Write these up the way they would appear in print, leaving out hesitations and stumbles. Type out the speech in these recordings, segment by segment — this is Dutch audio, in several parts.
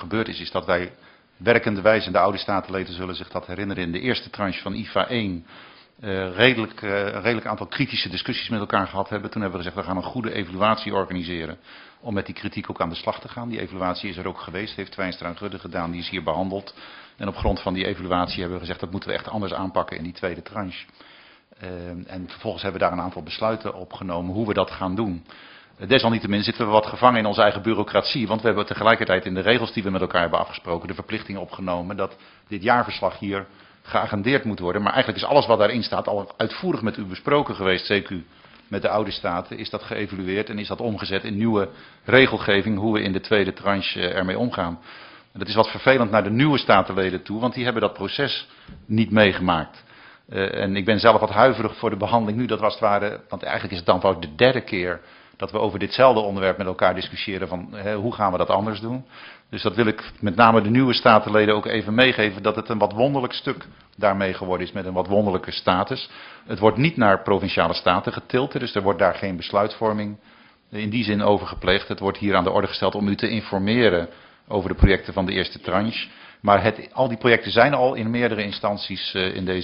gebeurd is dat wij werkenderwijs, en de oude statenleden zullen zich dat herinneren, in de eerste tranche van IFA 1 een redelijk aantal kritische discussies met elkaar gehad hebben. Toen hebben we gezegd, we gaan een goede evaluatie organiseren om met die kritiek ook aan de slag te gaan. Die evaluatie is er ook geweest, heeft Twijnstra en Gudde gedaan, die is hier behandeld. En op grond van die evaluatie hebben we gezegd, dat moeten we echt anders aanpakken in die tweede tranche. En vervolgens hebben we daar een aantal besluiten opgenomen hoe we dat gaan doen. Desalniettemin zitten we wat gevangen in onze eigen bureaucratie, want we hebben tegelijkertijd in de regels die we met elkaar hebben afgesproken de verplichting opgenomen dat dit jaarverslag hier geagendeerd moet worden. Maar eigenlijk is alles wat daarin staat al uitvoerig met u besproken geweest, CQ, met de oude staten. Is dat geëvalueerd en is dat omgezet in nieuwe regelgeving hoe we in de tweede tranche ermee omgaan. En dat is wat vervelend naar de nieuwe statenleden toe, want die hebben dat proces niet meegemaakt. En ik ben zelf wat huiverig voor de behandeling nu, dat was het ware, want eigenlijk is het dan ook de derde keer dat we over ditzelfde onderwerp met elkaar discussiëren van hoe gaan we dat anders doen. Dus dat wil ik met name de nieuwe statenleden ook even meegeven, dat het een wat wonderlijk stuk daarmee geworden is met een wat wonderlijke status. Het wordt niet naar provinciale staten getild, dus er wordt daar geen besluitvorming in die zin over gepleegd. Het wordt hier aan de orde gesteld om u te informeren over de projecten van de eerste tranche. Maar al die projecten zijn al in meerdere instanties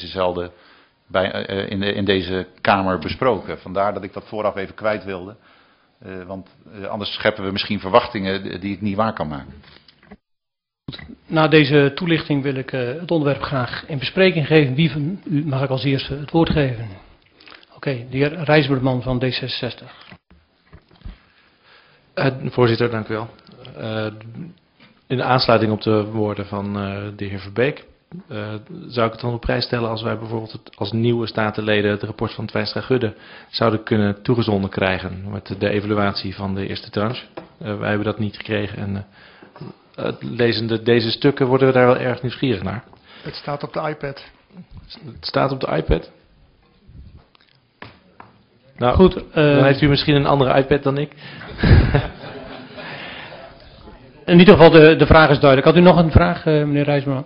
in deze Kamer besproken. Vandaar dat ik dat vooraf even kwijt wilde. Want anders scheppen we misschien verwachtingen die ik niet waar kan maken. Na deze toelichting wil ik het onderwerp graag in bespreking geven. Wie van u mag ik als eerste het woord geven? Oké, de heer Rijsberman van D66. Voorzitter, dank u wel. In de aansluiting op de woorden van de heer Verbeek zou ik het dan op prijs stellen als wij bijvoorbeeld als nieuwe statenleden het rapport van Twijnstra Gudde zouden kunnen toegezonden krijgen met de evaluatie van de eerste tranche. Wij hebben dat niet gekregen en lezende deze stukken worden we daar wel erg nieuwsgierig naar. Het staat op de iPad. Het staat op de iPad? Nou goed, dan heeft u misschien een andere iPad dan ik. In ieder geval, de vraag is duidelijk. Had u nog een vraag, meneer Rijsman?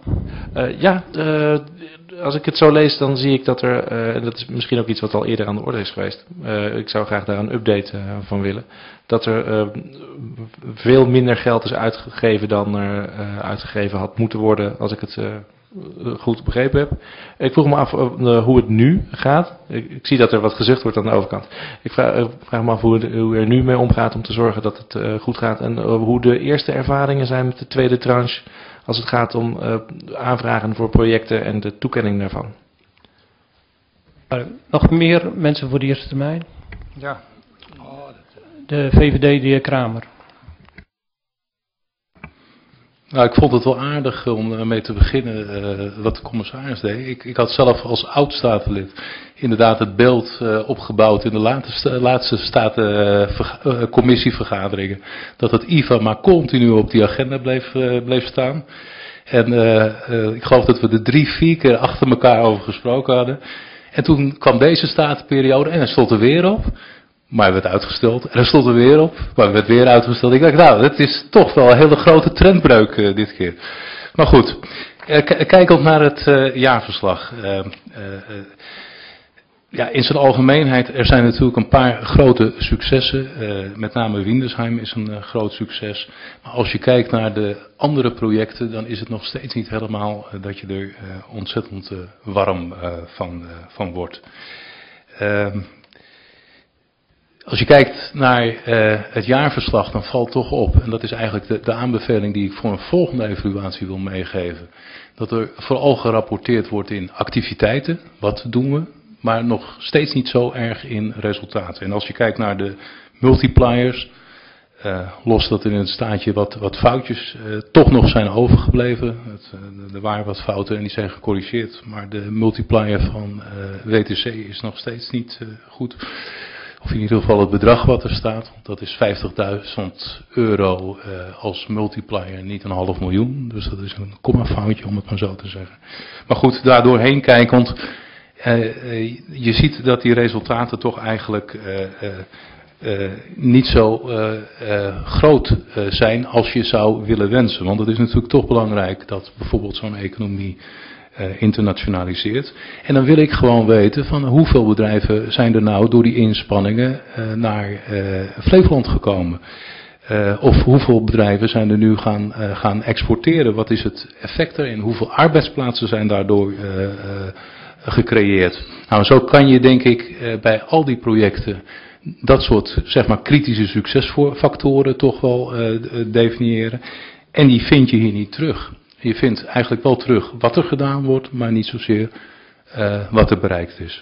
Als ik het zo lees, dan zie ik dat er, en dat is misschien ook iets wat al eerder aan de orde is geweest, ik zou graag daar een update van willen, dat er veel minder geld is uitgegeven dan er uitgegeven had moeten worden, als ik het goed begrepen heb. Ik vroeg me af hoe het nu gaat. Ik zie dat er wat gezucht wordt aan de overkant. Ik vraag me af hoe u er nu mee omgaat om te zorgen dat het goed gaat. En hoe de eerste ervaringen zijn met de tweede tranche als het gaat om aanvragen voor projecten en de toekenning daarvan. Nog meer mensen voor de eerste termijn? Ja. De VVD, de heer Kramer. Nou, ik vond het wel aardig om mee te beginnen wat de commissaris deed. Ik had zelf als oud-statenlid inderdaad het beeld opgebouwd in de laatste commissievergaderingen. Dat het IVA maar continu op die agenda bleef staan. En ik geloof dat we er 3-4 keer achter elkaar over gesproken hadden. En toen kwam deze statenperiode en hij stond er weer op. Maar hij werd uitgesteld. En er stond er weer op. Maar hij werd weer uitgesteld. Ik dacht, nou, dat is toch wel een hele grote trendbreuk dit keer. Maar goed. Kijkend naar het jaarverslag. Ja, in zijn algemeenheid, er zijn natuurlijk een paar grote successen. Met name Windesheim is een groot succes. Maar als je kijkt naar de andere projecten, dan is het nog steeds niet helemaal dat je er ontzettend warm van wordt. Als je kijkt naar het jaarverslag, dan valt toch op, en dat is eigenlijk de aanbeveling die ik voor een volgende evaluatie wil meegeven, dat er vooral gerapporteerd wordt in activiteiten, wat doen we, maar nog steeds niet zo erg in resultaten. En als je kijkt naar de multipliers, los dat in het staatje wat foutjes toch nog zijn overgebleven. Er waren wat fouten en die zijn gecorrigeerd, maar de multiplier van WTC is nog steeds niet goed. Of in ieder geval het bedrag wat er staat, dat is €50.000 als multiplier, niet $500.000. Dus dat is een kommafoutje om het maar zo te zeggen. Maar goed, daardoorheen kijkend, je ziet dat die resultaten toch eigenlijk niet zo groot zijn als je zou willen wensen. Want het is natuurlijk toch belangrijk dat bijvoorbeeld zo'n economie internationaliseert. En dan wil ik gewoon weten van hoeveel bedrijven zijn er nou door die inspanningen naar Flevoland gekomen. Of hoeveel bedrijven zijn er nu gaan exporteren? Wat is het effect erin? Hoeveel arbeidsplaatsen zijn daardoor gecreëerd? Nou, zo kan je denk ik bij al die projecten dat soort zeg maar kritische succesfactoren toch wel definiëren. En die vind je hier niet terug. Je vindt eigenlijk wel terug wat er gedaan wordt, maar niet zozeer wat er bereikt is.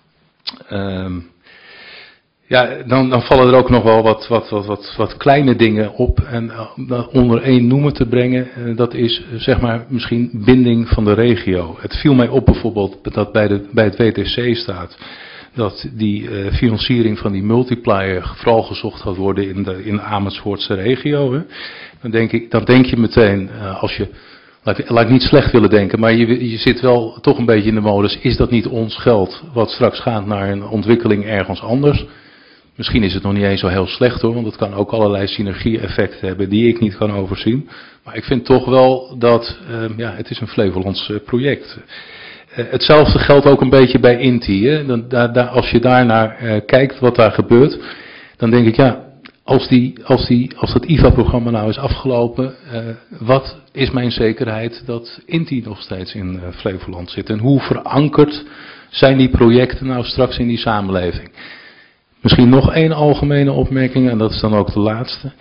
Ja, dan vallen er ook nog wel wat kleine dingen op. En onder één noemer te brengen, dat is zeg maar misschien binding van de regio. Het viel mij op bijvoorbeeld dat bij het WTC staat dat die financiering van die multiplier vooral gezocht gaat worden in de Amersfoortse regio. Hè. Dan denk je meteen, als je, laat ik niet slecht willen denken, maar je zit wel toch een beetje in de modus, is dat niet ons geld wat straks gaat naar een ontwikkeling ergens anders? Misschien is het nog niet eens zo heel slecht hoor, want het kan ook allerlei synergie-effecten hebben die ik niet kan overzien. Maar ik vind toch wel dat, het is een Flevolands project. Hetzelfde geldt ook een beetje bij INTI. Hè. Als je daarnaar kijkt wat daar gebeurt, dan denk ik ja, als dat IVA-programma nou is afgelopen, wat is mijn zekerheid dat INTI nog steeds in Flevoland zit? En hoe verankerd zijn die projecten nou straks in die samenleving? Misschien nog één algemene opmerking, en dat is dan ook de laatste.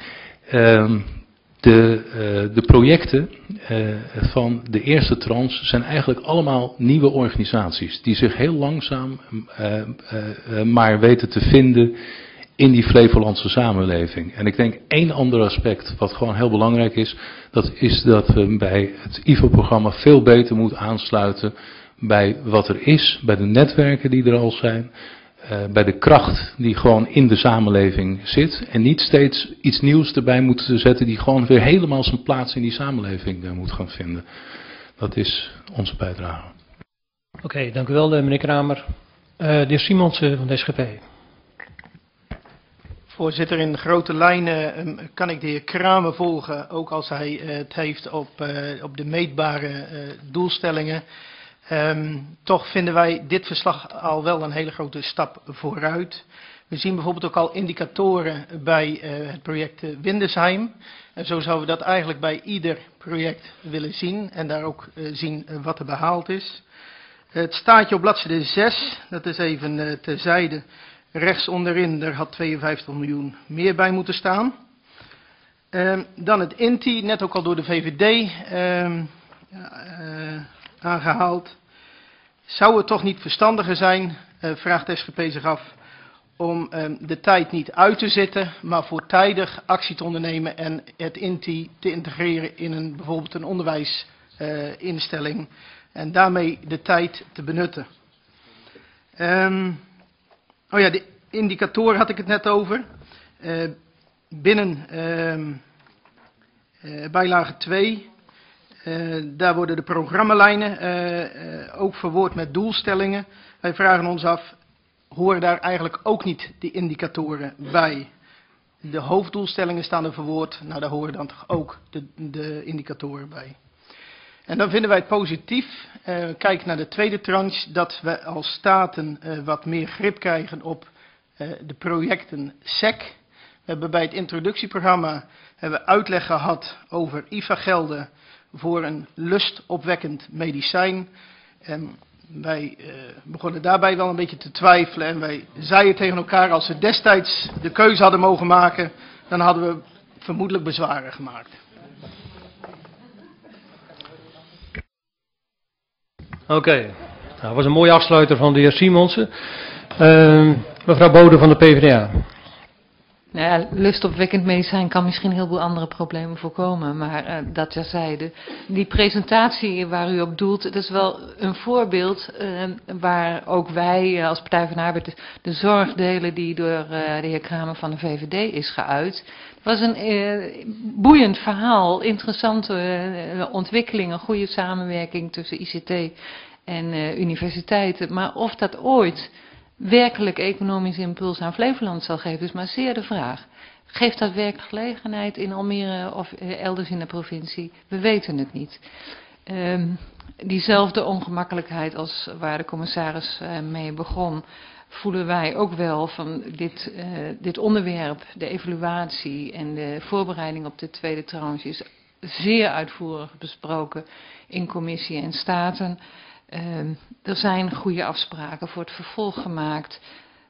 De projecten van de eerste tranche zijn eigenlijk allemaal nieuwe organisaties die zich heel langzaam maar weten te vinden in die Flevolandse samenleving. En ik denk één ander aspect wat gewoon heel belangrijk is, dat is dat we bij het IVA-programma veel beter moeten aansluiten bij wat er is, bij de netwerken die er al zijn, bij de kracht die gewoon in de samenleving zit en niet steeds iets nieuws erbij moeten zetten die gewoon weer helemaal zijn plaats in die samenleving moet gaan vinden. Dat is onze bijdrage. Oké, dank u wel meneer Kramer. De heer Simonsen van de SGP. Voorzitter, in grote lijnen kan ik de heer Kramer volgen, ook als hij het heeft op de meetbare doelstellingen. Toch vinden wij dit verslag al wel een hele grote stap vooruit. We zien bijvoorbeeld ook al indicatoren bij het project Windesheim. En zo zouden we dat eigenlijk bij ieder project willen zien en daar ook zien wat er behaald is. Het staatje op bladzijde 6, dat is even terzijde, rechts onderin, daar had 52 miljoen meer bij moeten staan. Dan het INTI, net ook al door de VVD aangehaald. Zou het toch niet verstandiger zijn, vraagt de SGP zich af, om de tijd niet uit te zitten, maar voortijdig actie te ondernemen en het INTI te integreren in bijvoorbeeld een onderwijsinstelling en daarmee de tijd te benutten. De indicatoren had ik het net over. Binnen bijlage 2... daar worden de programmalijnen ook verwoord met doelstellingen. Wij vragen ons af, horen daar eigenlijk ook niet die indicatoren bij? De hoofddoelstellingen staan er verwoord, nou daar horen dan toch ook de indicatoren bij. En dan vinden wij het positief, kijk naar de tweede tranche, dat we als staten wat meer grip krijgen op de projecten SEC. We hebben bij het introductieprogramma uitleg gehad over IVA-gelden voor een lustopwekkend medicijn. En wij begonnen daarbij wel een beetje te twijfelen en wij zeiden tegen elkaar, als we destijds de keuze hadden mogen maken, dan hadden we vermoedelijk bezwaren gemaakt. Oké, dat was een mooie afsluiter van de heer Simonsen. Mevrouw Bode van de PvdA. Nou ja, lustopwekkend medicijn kan misschien een heleboel andere problemen voorkomen, maar dat terzijde. Die presentatie waar u op doelt, dat is wel een voorbeeld waar ook wij als Partij van de Arbeid de zorg delen die door de heer Kramer van de VVD is geuit. Het was een boeiend verhaal, interessante ontwikkelingen, goede samenwerking tussen ICT en universiteiten, maar of dat ooit werkelijk economische impuls aan Flevoland zal geven, is maar zeer de vraag. Geeft dat werkelijk gelegenheid in Almere of elders in de provincie? We weten het niet. Diezelfde ongemakkelijkheid als waar de commissaris mee begon, voelen wij ook wel van dit onderwerp, de evaluatie en de voorbereiding op de tweede tranche is zeer uitvoerig besproken in commissie en staten. Er zijn goede afspraken voor het vervolg gemaakt.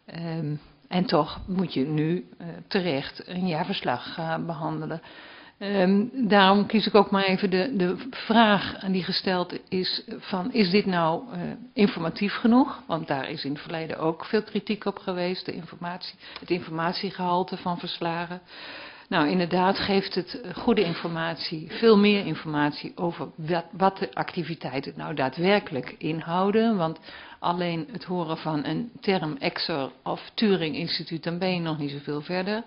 En toch moet je nu terecht een jaarverslag behandelen. Daarom kies ik ook maar even de vraag die gesteld is van, is dit nou informatief genoeg? Want daar is in het verleden ook veel kritiek op geweest, het informatiegehalte van verslagen. Nou, inderdaad geeft het goede informatie, veel meer informatie over wat de activiteiten nou daadwerkelijk inhouden. Want alleen het horen van een term EXER of Turing Instituut, dan ben je nog niet zoveel verder.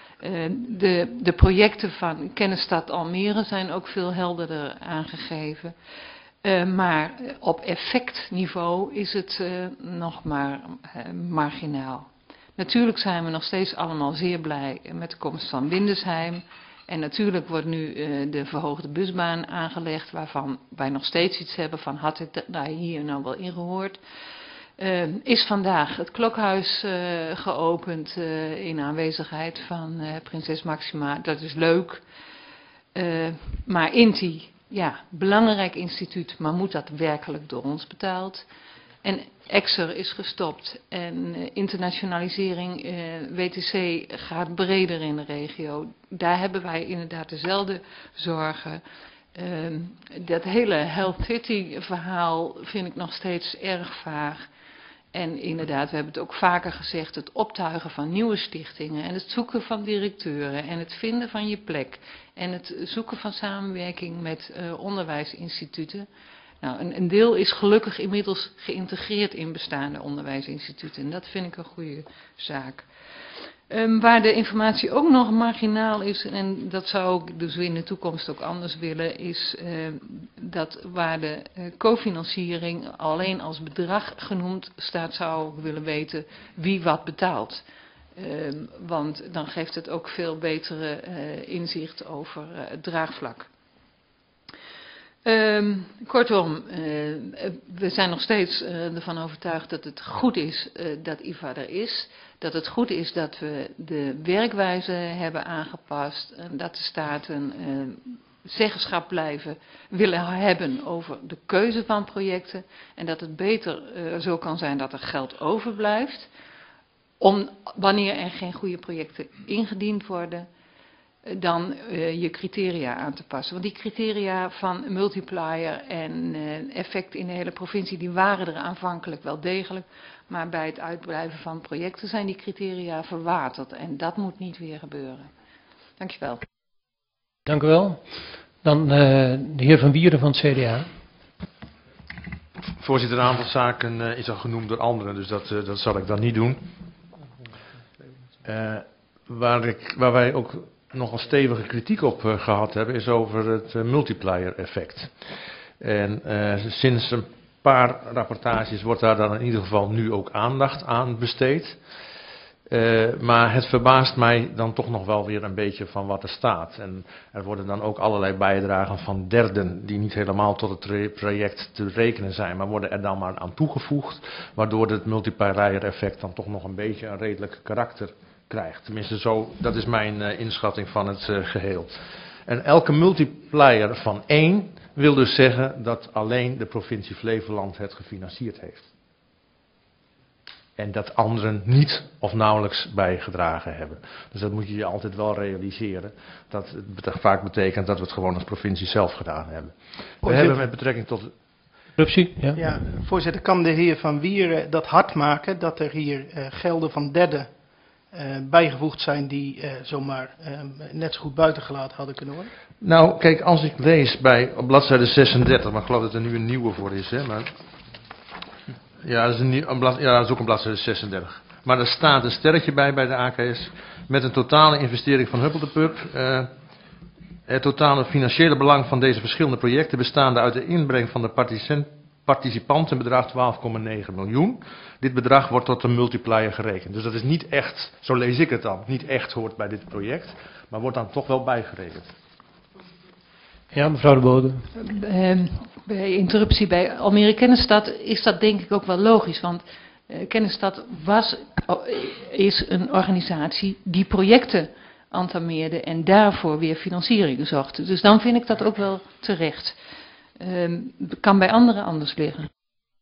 De projecten van Kennisstad Almere zijn ook veel helderder aangegeven. Maar op effectniveau is het nog maar marginaal. Natuurlijk zijn we nog steeds allemaal zeer blij met de komst van Windesheim. En natuurlijk wordt nu de verhoogde busbaan aangelegd, waarvan wij nog steeds iets hebben van, had het daar hier nou wel in gehoord? Is vandaag het klokhuis geopend in aanwezigheid van prinses Maxima. Dat is leuk. Maar INTI, ja, belangrijk instituut, maar moet dat werkelijk door ons betaald? En EXER is gestopt en internationalisering, WTC gaat breder in de regio. Daar hebben wij inderdaad dezelfde zorgen. Dat hele Health City verhaal vind ik nog steeds erg vaag. En inderdaad, we hebben het ook vaker gezegd, het optuigen van nieuwe stichtingen en het zoeken van directeuren en het vinden van je plek en het zoeken van samenwerking met onderwijsinstituten. Nou, een deel is gelukkig inmiddels geïntegreerd in bestaande onderwijsinstituten en dat vind ik een goede zaak. Waar de informatie ook nog marginaal is, en dat zou ik dus in de toekomst ook anders willen, is dat waar de cofinanciering alleen als bedrag genoemd staat, zou ik willen weten wie wat betaalt. Want dan geeft het ook veel betere inzicht over het draagvlak. Kortom, we zijn nog steeds ervan overtuigd dat het goed is dat IVA er is. Dat het goed is dat we de werkwijze hebben aangepast. En dat de staten zeggenschap willen hebben over de keuze van projecten. En dat het beter zo kan zijn dat er geld overblijft. Wanneer er geen goede projecten ingediend worden, dan je criteria aan te passen. Want die criteria van multiplier en effect in de hele provincie, die waren er aanvankelijk wel degelijk. Maar bij het uitblijven van projecten zijn die criteria verwaterd. En dat moet niet weer gebeuren. Dankjewel. Dank u wel. Dan de heer Van Wieren van het CDA. Voorzitter, een aantal zaken is al genoemd door anderen, dus dat zal ik dan niet doen. Waar wij ook nogal stevige kritiek op gehad hebben, is over het multiplier effect. En sinds een paar rapportages wordt daar dan in ieder geval nu ook aandacht aan besteed. Maar het verbaast mij dan toch nog wel weer een beetje van wat er staat. En er worden dan ook allerlei bijdragen van derden die niet helemaal tot het project te rekenen zijn, maar worden er dan maar aan toegevoegd, waardoor het multiplier effect dan toch nog een beetje een redelijk karakter krijgt. Tenminste, dat is mijn inschatting van het geheel. En elke multiplier van 1 wil dus zeggen dat alleen de provincie Flevoland het gefinancierd heeft. En dat anderen niet of nauwelijks bijgedragen hebben. Dus dat moet je je altijd wel realiseren. Dat het vaak betekent dat we het gewoon als provincie zelf gedaan hebben. We hebben met betrekking tot... Corruptie? Ja. Ja, voorzitter, kan de heer Van Wieren dat hard maken dat er hier gelden van derden bijgevoegd zijn die zomaar net zo goed buitengelaten hadden kunnen worden? Nou, kijk, als ik lees op bladzijde 36, maar ik geloof dat er nu een nieuwe voor is, hè, maar... Ja, dat is ook een bladzijde 36. Maar er staat een sterretje bij de AKS met een totale investering van Huppel de Pup. Het totale financiële belang van deze verschillende projecten bestaande uit de inbreng van de participanten bedraagt 12,9 miljoen. Dit bedrag wordt tot een multiplier gerekend. Dus dat is niet echt, zo lees ik het dan, niet echt hoort bij dit project, maar wordt dan toch wel bijgerekend. Ja, mevrouw de Bode. Bij interruptie bij Almere Kennisstad is dat denk ik ook wel logisch. Want Kennisstad is een organisatie die projecten entameerde en daarvoor weer financiering zocht. Dus dan vind ik dat ook wel terecht. Kan bij anderen anders liggen.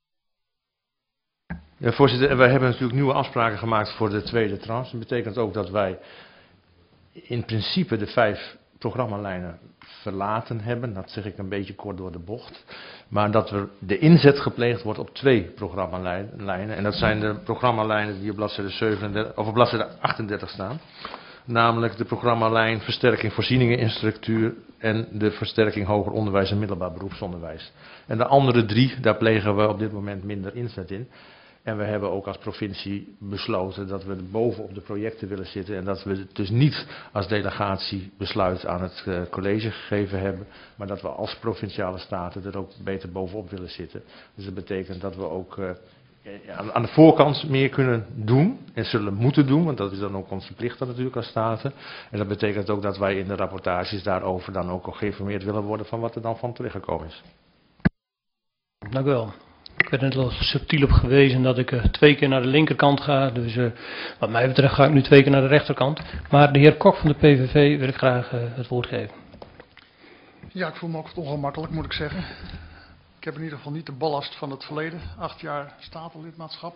Ja, voorzitter, wij hebben natuurlijk nieuwe afspraken gemaakt voor de tweede tranche. Dat betekent ook dat wij in principe de 5 programmalijnen verlaten hebben. Dat zeg ik een beetje kort door de bocht. Maar dat er de inzet gepleegd wordt op 2 programmalijnen. En dat zijn de programmalijnen die op bladzijde 37, of op bladzijde 38 staan. Namelijk de programmalijn versterking voorzieningen in structuur en de versterking hoger onderwijs en middelbaar beroepsonderwijs. En de andere 3, daar plegen we op dit moment minder inzet in. En we hebben ook als provincie besloten dat we bovenop de projecten willen zitten en dat we het dus niet als delegatie besluit aan het college gegeven hebben, maar dat we als provinciale staten er ook beter bovenop willen zitten. Dus dat betekent dat we ook aan de voorkant meer kunnen doen en zullen moeten doen, want dat is dan ook onze plicht dan natuurlijk als staten. En dat betekent ook dat wij in de rapportages daarover dan ook geïnformeerd willen worden van wat er dan van terechtgekomen is. Dank u wel. Ik werd net al subtiel op gewezen dat ik 2 keer naar de linkerkant ga. Dus wat mij betreft ga ik nu 2 keer naar de rechterkant. Maar de heer Kok van de PVV wil ik graag het woord geven. Ja, ik voel me ook wat ongemakkelijk, moet ik zeggen. Ik heb in ieder geval niet de ballast van het verleden. 8 jaar statenlidmaatschap.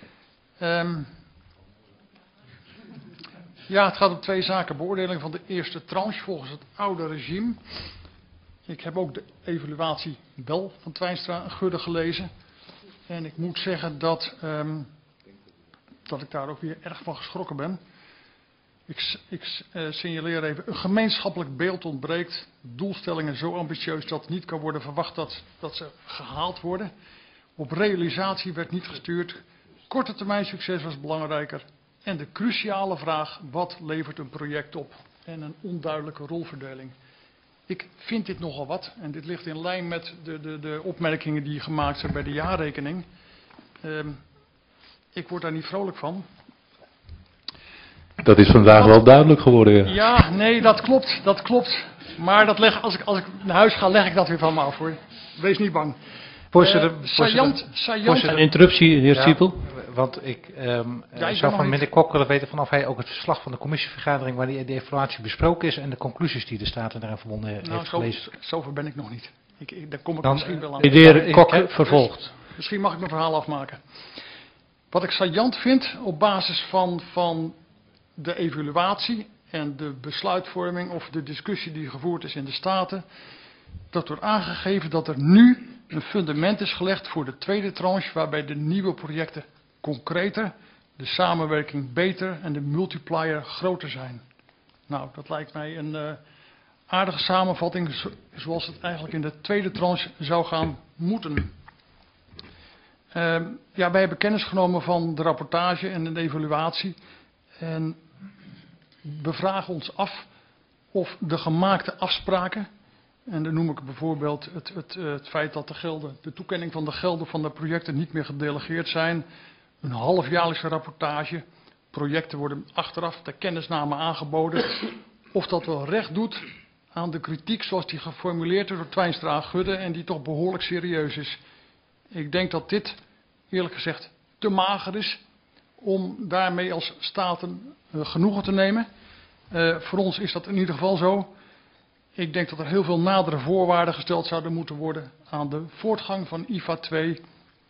Ja, het gaat om 2 zaken. Beoordeling van de eerste tranche volgens het oude regime. Ik heb ook de evaluatie wel van Twijnstra en Gudde gelezen. En ik moet zeggen dat ik daar ook weer erg van geschrokken ben. Ik signaleer even, een gemeenschappelijk beeld ontbreekt. Doelstellingen zo ambitieus dat niet kan worden verwacht dat ze gehaald worden. Op realisatie werd niet gestuurd. Korte termijn succes was belangrijker. En de cruciale vraag, wat levert een project op? En een onduidelijke rolverdeling. Ik vind dit nogal wat. En dit ligt in lijn met de opmerkingen die gemaakt zijn bij de jaarrekening. Ik word daar niet vrolijk van. Dat is vandaag wel duidelijk geworden. Ja. Ja, nee, dat klopt. Maar als ik naar huis ga, leg ik dat weer van me af, hoor. Wees niet bang. Voorzitter, Saillant. Een interruptie, de heer Siepel. Want ik zou van meneer Kok willen weten of hij ook het verslag van de commissievergadering waar de evaluatie besproken is en de conclusies die de Staten daaraan verbonden heeft gelezen. Zover ben ik nog niet. Daar kom ik Dan, misschien wel aan. De heer Kok vervolgt. Misschien mag ik mijn verhaal afmaken. Wat ik saillant vind op basis van de evaluatie en de besluitvorming of de discussie die gevoerd is in de Staten, dat wordt aangegeven dat er nu een fundament is gelegd voor de tweede tranche waarbij de nieuwe projecten concreter, de samenwerking beter en de multiplier groter zijn. Nou, dat lijkt mij een aardige samenvatting zoals het eigenlijk in de tweede tranche zou gaan moeten. Ja, wij hebben kennis genomen van de rapportage en de evaluatie en we vragen ons af of de gemaakte afspraken, en dan noem ik bijvoorbeeld het feit dat de toekenning van de gelden van de projecten niet meer gedelegeerd zijn, een halfjaarlijkse rapportage, projecten worden achteraf ter kennisname aangeboden, of dat wel recht doet aan de kritiek zoals die geformuleerd is door Twijnstra en Gudde en die toch behoorlijk serieus is. Ik denk dat dit eerlijk gezegd te mager is om daarmee als staten genoegen te nemen. Voor ons is dat in ieder geval zo. Ik denk dat er heel veel nadere voorwaarden gesteld zouden moeten worden aan de voortgang van IFA 2.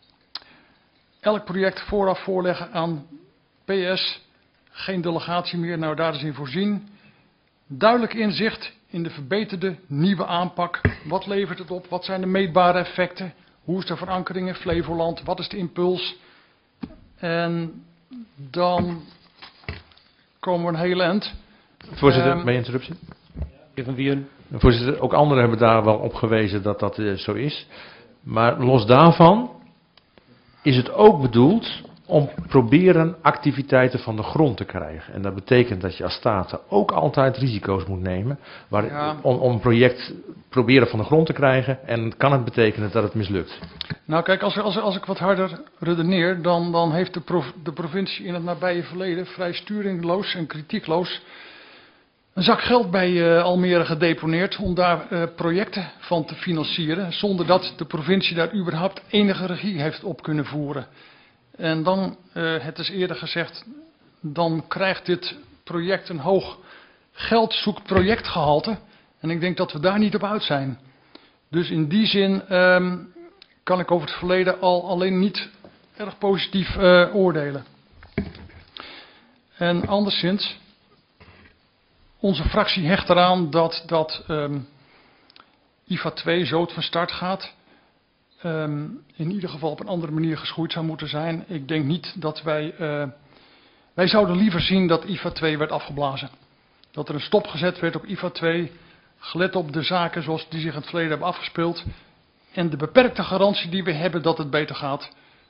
Elk project vooraf voorleggen aan PS. Geen delegatie meer, nou daar is in voorzien. Duidelijk inzicht in de verbeterde nieuwe aanpak. Wat levert het op? Wat zijn de meetbare effecten? Hoe is de verankering in Flevoland? Wat is de impuls? En dan komen we een heel eind. Voorzitter, bij interruptie. Voorzitter, ook anderen hebben daar wel op gewezen dat dat zo is. Maar los daarvan is het ook bedoeld om proberen activiteiten van de grond te krijgen. En dat betekent dat je als staten ook altijd risico's moet nemen om een project proberen van de grond te krijgen. En kan het betekenen dat het mislukt? Nou kijk, als ik wat harder redeneer, dan heeft de provincie in het nabije verleden vrij sturingloos en kritiekloos een zak geld bij Almere gedeponeerd om daar projecten van te financieren, zonder dat de provincie daar überhaupt enige regie heeft op kunnen voeren. En dan, het is eerder gezegd, dan krijgt dit project een hoog geldzoekprojectgehalte. En ik denk dat we daar niet op uit zijn. Dus in die zin kan ik over het verleden alleen niet erg positief oordelen. En anderszins, onze fractie hecht eraan dat IFA 2 zo van start gaat. In ieder geval op een andere manier geschoeid zou moeten zijn. Ik denk niet dat wij zouden liever zien dat IFA 2 werd afgeblazen. Dat er een stop gezet werd op IFA 2, gelet op de zaken zoals die zich in het verleden hebben afgespeeld. En de beperkte garantie die we hebben dat het beter gaat.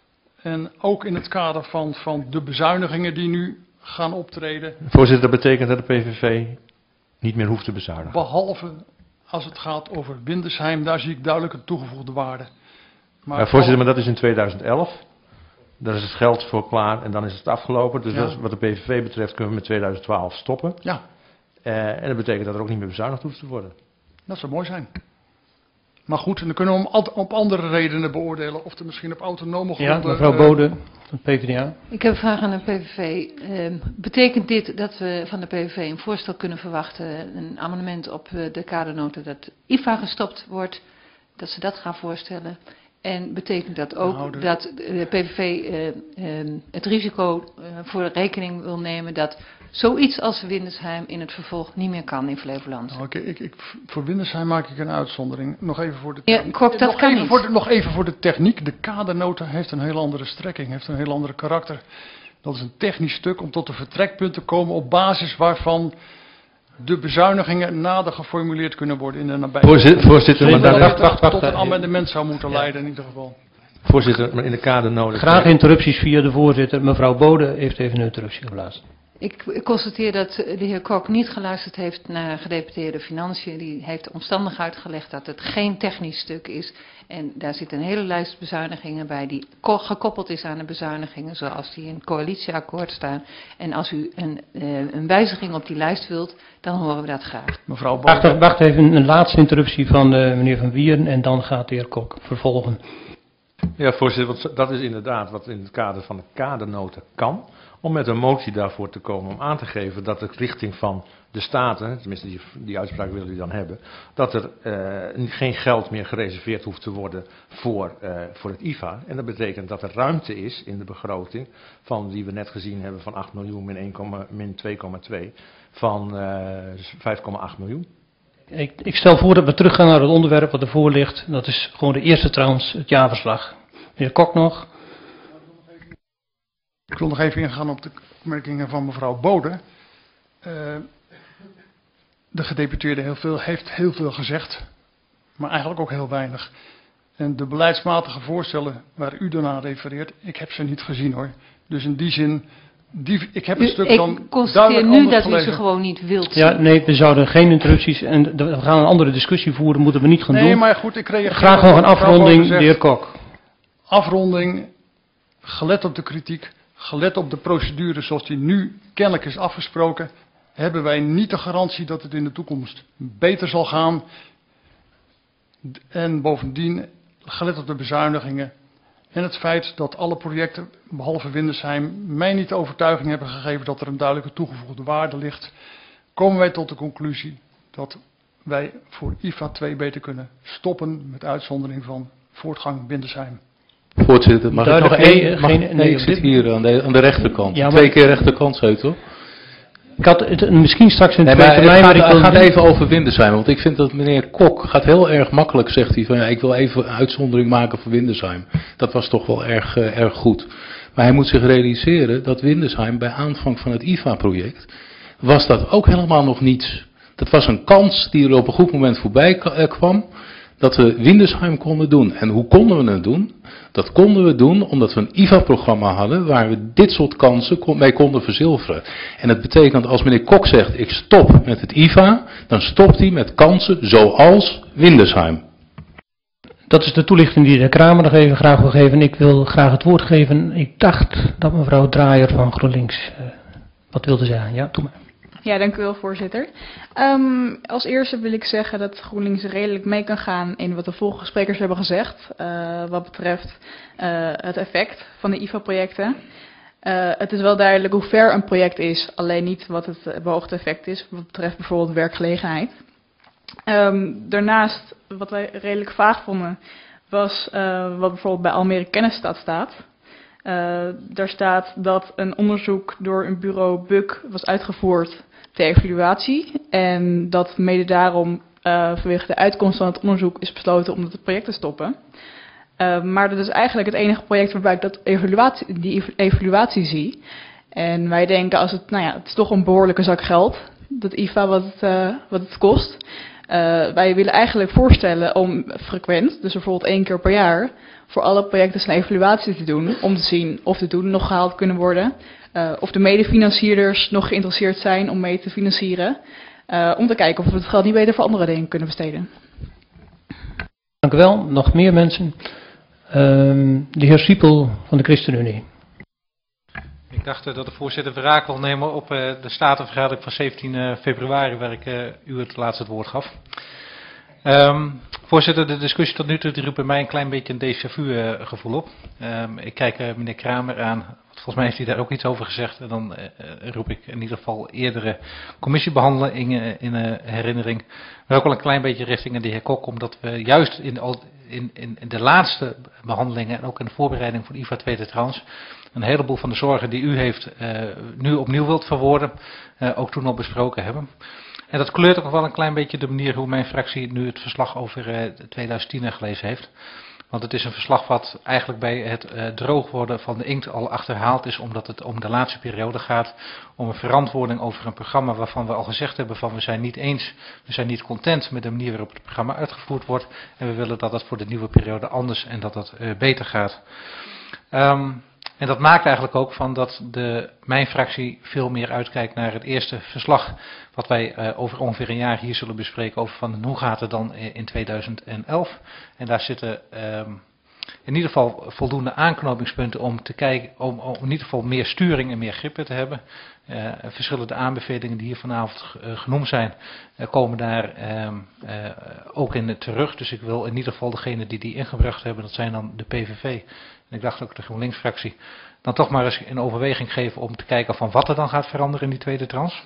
En ook in het kader van de bezuinigingen die nu gaan optreden. Voorzitter, dat betekent dat de PVV niet meer hoeft te bezuinigen. Behalve als het gaat over Windesheim, daar zie ik duidelijk een toegevoegde waarde. Maar voorzitter, maar dat is in 2011. Daar is het geld voor klaar en dan is het afgelopen. Dus Ja. dat is, wat de PVV betreft kunnen we met 2012 stoppen. Ja, En dat betekent dat er ook niet meer bezuinigd hoeft te worden. dat zou mooi zijn. Maar goed, en dan kunnen we op andere redenen beoordelen. Of er misschien op autonome Ja, gronden... mevrouw Bode, van het PvdA. Ik heb een vraag aan de PVV. Betekent dit dat we van de PVV een voorstel kunnen verwachten, een amendement op de kadernota dat IFA gestopt wordt, dat ze dat gaan voorstellen? En betekent dat ook Nou, dat de PVV het risico voor rekening wil nemen dat zoiets als Windesheim in het vervolg niet meer kan in Flevoland? Nou, voor Windesheim maak ik een uitzondering. Nog even voor de Ja, techniek. Kok, dat kan niet. Nog even voor de techniek. De kadernota heeft een heel andere strekking, heeft een heel andere karakter. Dat is een technisch stuk om tot een vertrekpunt te komen op basis waarvan de bezuinigingen nader geformuleerd kunnen worden in de nabije. Voorzitter, maar Dat daar, tot een amendement zou moeten leiden in ieder geval. voorzitter, maar in de kadernota. Graag interrupties via de voorzitter. Mevrouw Bode heeft even een interruptie geplaatst. Ik constateer dat de heer Kok niet geluisterd heeft naar gedeputeerde Financiën. Die heeft omstandig uitgelegd dat het geen technisch stuk is. En daar zit een hele lijst bezuinigingen bij die gekoppeld is aan de bezuinigingen zoals die in het coalitieakkoord staan. En als u een wijziging op die lijst wilt, dan horen we dat graag. Mevrouw Bode. Wacht even, een laatste interruptie van meneer Van Wieren en dan gaat de heer Kok vervolgen. Ja, voorzitter, want dat is inderdaad wat in het kader van de kadernota kan. Om met een motie daarvoor te komen om aan te geven dat de richting van de Staten, tenminste die uitspraak willen jullie dan hebben, dat er geen geld meer gereserveerd hoeft te worden voor het IFA. En dat betekent dat er ruimte is in de begroting van die we net gezien hebben van 8 miljoen min 2,2 van 5,8 miljoen. Ik stel voor dat we teruggaan naar het onderwerp wat ervoor ligt. Dat is gewoon de eerste trouwens, het jaarverslag. Meneer Kok nog. Ik wil nog even ingaan op de opmerkingen van mevrouw Bode. De gedeputeerde heeft heel veel gezegd, maar eigenlijk ook heel weinig. En de beleidsmatige voorstellen waar u dan aan refereert, ik heb ze niet gezien hoor. Dus in die zin, ik heb een stuk dan Ik constateer duidelijk nu anders dat u gelezen. ze gewoon niet wilt zien. Ja, nee, we zouden geen interrupties en we gaan een andere discussie voeren, moeten we niet gaan Nee, doen. maar goed, ik reageer Graag op nog een wat mevrouw afronding, Bode de zegt. heer Kok. Afronding, gelet op de kritiek, gelet op de procedure zoals die nu kennelijk is afgesproken, hebben wij niet de garantie dat het in de toekomst beter zal gaan. En bovendien, gelet op de bezuinigingen en het feit dat alle projecten, behalve Windesheim, mij niet de overtuiging hebben gegeven dat er een duidelijke toegevoegde waarde ligt, komen wij tot de conclusie dat wij voor IFA 2 beter kunnen stoppen met uitzondering van voortgang Windesheim. Voorzitter, mag ik nog Duidelijk, één? nee, Nee, ik op zit dit- hier aan de rechterkant. Ja, maar- 2 keer rechterkant, zeker? Ik had het misschien straks in Nee, twee maar termijn, maar ik het wil gaat even over Windesheim. Want ik vind dat meneer Kok gaat heel erg makkelijk, zegt hij, van ja, ik wil even een uitzondering maken voor Windesheim. Dat was toch wel erg goed. Maar hij moet zich realiseren dat Windesheim bij aanvang van het IFA-project was dat ook helemaal nog niets. Dat was een kans die er op een goed moment voorbij kwam, dat we Windesheim konden doen. En hoe konden we het doen? Dat konden we doen omdat we een IFA-programma hadden waar we dit soort kansen mee konden verzilveren. En dat betekent als meneer Kok zegt ik stop met het IFA, dan stopt hij met kansen zoals Windesheim. Dat is de toelichting die de Kramer nog even graag wil geven. Ik wil graag het woord geven. Ik dacht dat mevrouw Draaier van GroenLinks wat wilde zeggen. Ja, doe maar. Ja, dank u wel, voorzitter. Als eerste wil ik zeggen dat GroenLinks redelijk mee kan gaan in wat de vorige sprekers hebben gezegd. Wat betreft het effect van de IFA-projecten. Het is wel duidelijk hoe ver een project is, alleen niet wat het beoogde effect is. Wat betreft bijvoorbeeld werkgelegenheid. Daarnaast, wat wij redelijk vaag vonden, was wat bijvoorbeeld bij Almere Kennisstad staat. Daar staat dat een onderzoek door een bureau BUK was uitgevoerd ter evaluatie. En dat mede daarom vanwege de uitkomst van het onderzoek is besloten om het project te stoppen. Maar dat is eigenlijk het enige project waarbij ik die evaluatie zie. En wij denken, als het is toch een behoorlijke zak geld, dat IFA wat het kost. Wij willen eigenlijk voorstellen om frequent, dus bijvoorbeeld 1 keer per jaar, voor alle projecten een evaluatie te doen. Om te zien of de doelen nog gehaald kunnen worden. Of de medefinancierders nog geïnteresseerd zijn om mee te financieren. Om te kijken of we het geld niet beter voor andere dingen kunnen besteden. Dank u wel. Nog meer mensen? De heer Siepel van de ChristenUnie. Ik dacht dat de voorzitter wraak wil nemen op de statenvergadering van 17 februari, waar ik u het laatste woord gaf. Voorzitter, de discussie tot nu toe roept bij mij een klein beetje een déjà vu gevoel op. Ik kijk meneer Kramer aan, volgens mij heeft hij daar ook iets over gezegd. En dan roep ik in ieder geval eerdere commissiebehandelingen in herinnering. Maar ook wel een klein beetje richting de heer Kok, omdat we juist in de laatste behandelingen en ook in de voorbereiding van IFA tweede trans een heleboel van de zorgen die u heeft nu opnieuw wilt verwoorden, ook toen al besproken hebben. En dat kleurt ook nog wel een klein beetje de manier hoe mijn fractie nu het verslag over 2010 gelezen heeft. Want het is een verslag wat eigenlijk bij het droog worden van de inkt al achterhaald is, omdat het om de laatste periode gaat. Om een verantwoording over een programma waarvan we al gezegd hebben van we zijn niet eens, we zijn niet content met de manier waarop het programma uitgevoerd wordt. En we willen dat het voor de nieuwe periode anders en dat het beter gaat. En dat maakt eigenlijk ook van dat mijn fractie veel meer uitkijkt naar het eerste verslag wat wij over ongeveer een jaar hier zullen bespreken over van hoe gaat het dan in 2011. En daar zitten in ieder geval voldoende aanknopingspunten om te kijken, om in ieder geval meer sturing en meer grippen te hebben. Verschillende aanbevelingen die hier vanavond genoemd zijn, komen daar ook in terug. Dus ik wil in ieder geval degene die ingebracht hebben, dat zijn dan de PVV. En ik dacht ook de GroenLinks-fractie, dan toch maar eens in overweging geven om te kijken van wat er dan gaat veranderen in die tweede trans.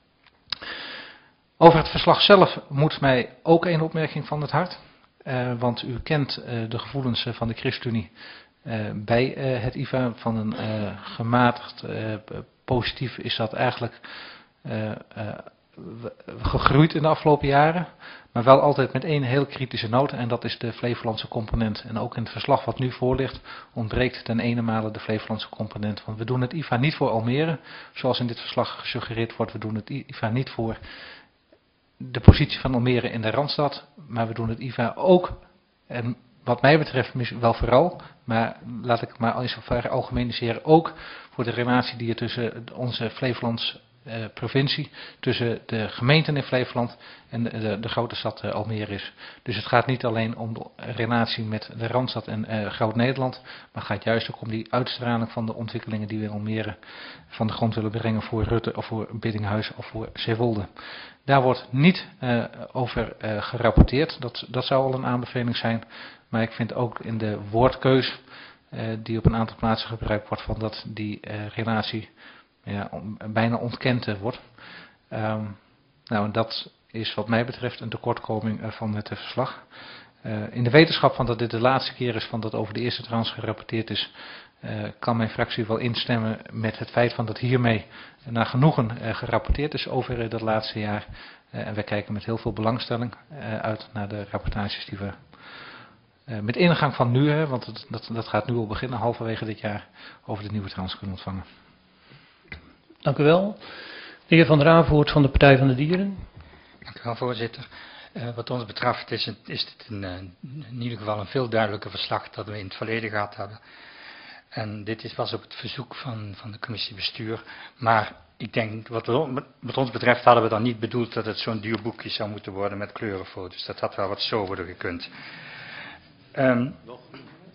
Over het verslag zelf moet mij ook een opmerking van het hart. Want u kent de gevoelens van de ChristenUnie bij het IFA. Van een gematigd positief is dat eigenlijk gegroeid in de afgelopen jaren. Maar wel altijd met één heel kritische noot en dat is de Flevolandse component. En ook in het verslag wat nu voor ligt ontbreekt ten ene male de Flevolandse component. Want we doen het IFA niet voor Almere, zoals in dit verslag gesuggereerd wordt. We doen het IFA niet voor de positie van Almere in de Randstad, maar we doen het IFA ook, en wat mij betreft wel vooral, maar laat ik het maar eens algemeniseren, ook voor de relatie die er tussen onze Flevolandse provincie, tussen de gemeenten in Flevoland en de grote stad Almere is. Dus het gaat niet alleen om de relatie met de Randstad en Groot-Nederland, maar het gaat juist ook om die uitstraling van de ontwikkelingen die we in Almere van de grond willen brengen voor Rutte of voor Biddinghuis of voor Zeewolde. Daar wordt niet over gerapporteerd, dat zou al een aanbeveling zijn, maar ik vind ook in de woordkeus die op een aantal plaatsen gebruikt wordt van dat die relatie bijna ontkend wordt. Nou, dat is wat mij betreft een tekortkoming van het verslag. In de wetenschap van dat dit de laatste keer is van dat over de eerste trans gerapporteerd is, kan mijn fractie wel instemmen met het feit van dat hiermee naar genoegen gerapporteerd is over dat laatste jaar. En wij kijken met heel veel belangstelling uit naar de rapportages die we met ingang van nu, want dat gaat nu al beginnen, halverwege dit jaar, over de nieuwe trans kunnen ontvangen. Dank u wel. De heer Van der Avoort van de Partij van de Dieren. Dank u wel, voorzitter. Wat ons betreft is dit in ieder geval een veel duidelijker verslag dat we in het verleden gehad hebben. En dit was op het verzoek van de commissie bestuur. Maar ik denk, wat ons betreft hadden we dan niet bedoeld dat het zo'n duur boekje zou moeten worden met kleurenfoto's. Dat had wel wat soberder gekund.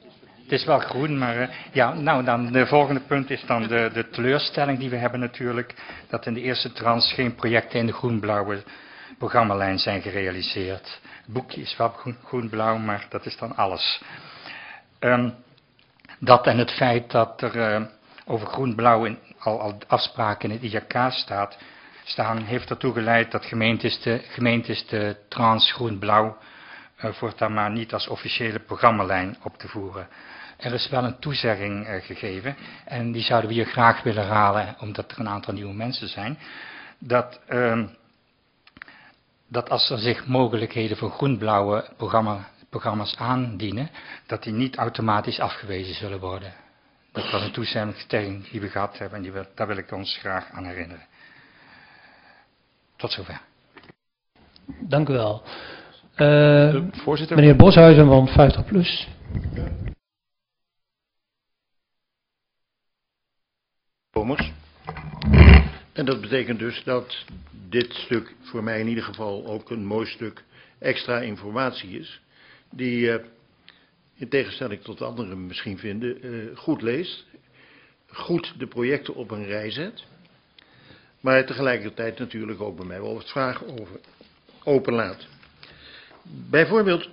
Het is wel groen, maar ja, nou dan de volgende punt is dan de teleurstelling die we hebben natuurlijk. Dat in de eerste tranche geen projecten in de groen-blauwe programmalijn zijn gerealiseerd. Het boekje is wel groen-blauw, maar dat is dan alles. Dat en het feit dat er over groen-blauw al afspraken in het IJK staan, heeft ertoe geleid dat gemeentes de tranche groen-blauw voortaan maar niet als officiële programmalijn op te voeren. Er is wel een toezegging gegeven en die zouden we hier graag willen halen, omdat er een aantal nieuwe mensen zijn. Dat als er zich mogelijkheden voor groen-blauwe programma's aandienen, dat die niet automatisch afgewezen zullen worden. Dat was een toezegging die we gehad hebben en daar wil ik ons graag aan herinneren. Tot zover. Dank u wel. Voorzitter. Meneer Boshuizen van 50PLUS. En dat betekent dus dat dit stuk voor mij in ieder geval ook een mooi stuk extra informatie is. Die in tegenstelling tot anderen misschien vinden, goed leest. Goed de projecten op een rij zet. Maar tegelijkertijd natuurlijk ook bij mij wel wat vragen over openlaat. Bijvoorbeeld,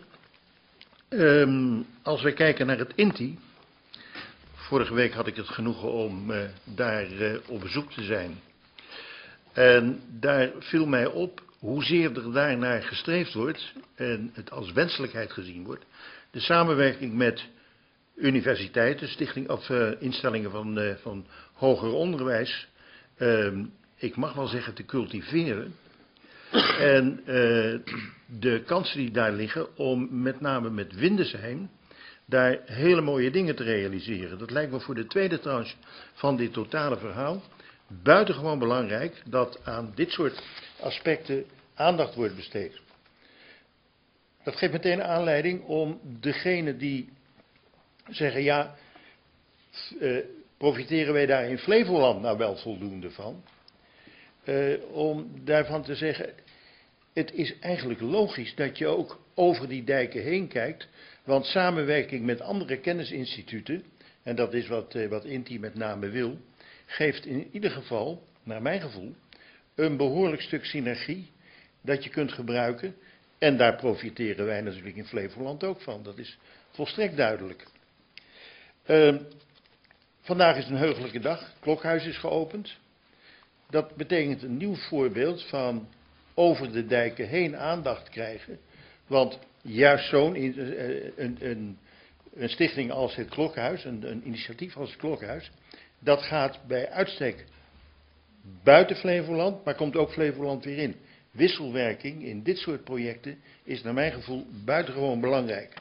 als we kijken naar het INTI. Vorige week had ik het genoegen om daar op bezoek te zijn. En daar viel mij op hoezeer er daarnaar gestreefd wordt en het als wenselijkheid gezien wordt. De samenwerking met universiteiten, instellingen van hoger onderwijs, ik mag wel zeggen te cultiveren. En de kansen die daar liggen om met name met Windesheim daar hele mooie dingen te realiseren. Dat lijkt me voor de tweede tranche van dit totale verhaal buitengewoon belangrijk dat aan dit soort aspecten aandacht wordt besteed. Dat geeft meteen aanleiding om degenen die zeggen, ja, profiteren wij daar in Flevoland nou wel voldoende van? Om daarvan te zeggen, het is eigenlijk logisch dat je ook over die dijken heen kijkt, want samenwerking met andere kennisinstituten, en dat is wat INTI met name wil, geeft in ieder geval, naar mijn gevoel, een behoorlijk stuk synergie dat je kunt gebruiken. En daar profiteren wij natuurlijk in Flevoland ook van. Dat is volstrekt duidelijk. Vandaag is een heugelijke dag. Het klokhuis is geopend. Dat betekent een nieuw voorbeeld van over de dijken heen aandacht krijgen. Want juist een stichting als het klokhuis, een initiatief als het klokhuis, dat gaat bij uitstek buiten Flevoland, maar komt ook Flevoland weer in. Wisselwerking in dit soort projecten is naar mijn gevoel buitengewoon belangrijk.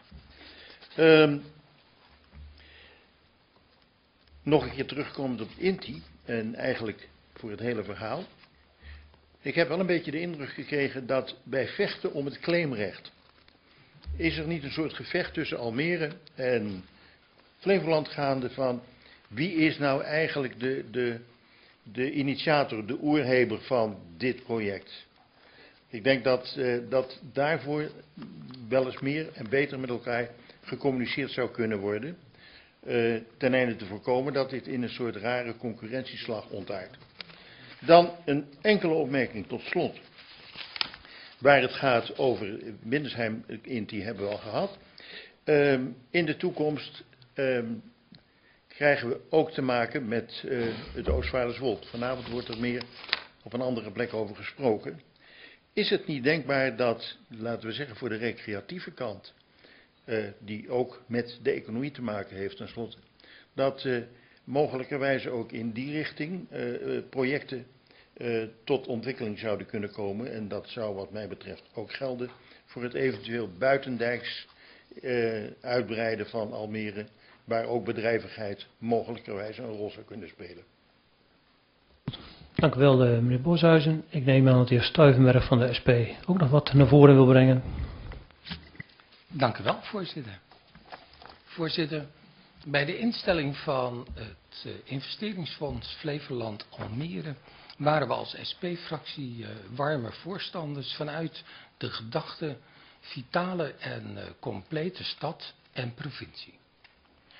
Nog een keer terugkomend op INTI en eigenlijk voor het hele verhaal. Ik heb wel een beetje de indruk gekregen dat bij vechten om het claimrecht is er niet een soort gevecht tussen Almere en Flevoland gaande van wie is nou eigenlijk de initiator, de oerheber van dit project. Ik denk dat daarvoor wel eens meer en beter met elkaar gecommuniceerd zou kunnen worden. Ten einde te voorkomen dat dit in een soort rare concurrentieslag ontaart. Dan een enkele opmerking tot slot. Waar het gaat over Windesheim, INTI hebben we al gehad. In de toekomst krijgen we ook te maken met het Oostvaarderswold. Vanavond wordt er meer op een andere plek over gesproken. Is het niet denkbaar dat, laten we zeggen voor de recreatieve kant, die ook met de economie te maken heeft tenslotte, dat mogelijkerwijs ook in die richting projecten tot ontwikkeling zouden kunnen komen. En dat zou wat mij betreft ook gelden voor het eventueel buitendijks uitbreiden van Almere, waar ook bedrijvigheid mogelijkerwijs een rol zou kunnen spelen. Dank u wel, meneer Boshuizen. Ik neem aan dat de heer Stuyvenberg van de SP ook nog wat naar voren wil brengen. Dank u wel, voorzitter. Voorzitter, bij de instelling van het investeringsfonds Flevoland-Almere waren we als SP-fractie warme voorstanders vanuit de gedachte vitale en complete stad en provincie.